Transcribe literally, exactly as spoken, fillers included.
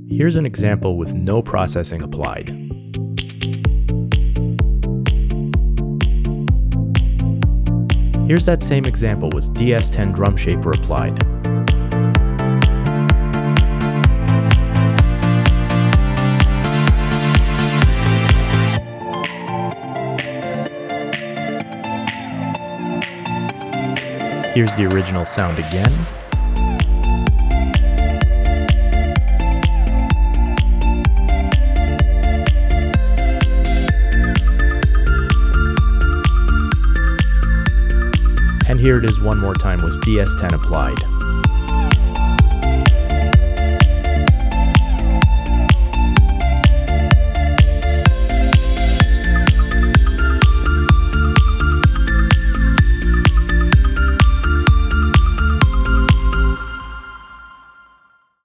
Here's an example with no processing applied. Here's that same example with D S ten drum shaper applied. Here's the original sound again. And here it is one more time with D S ten applied.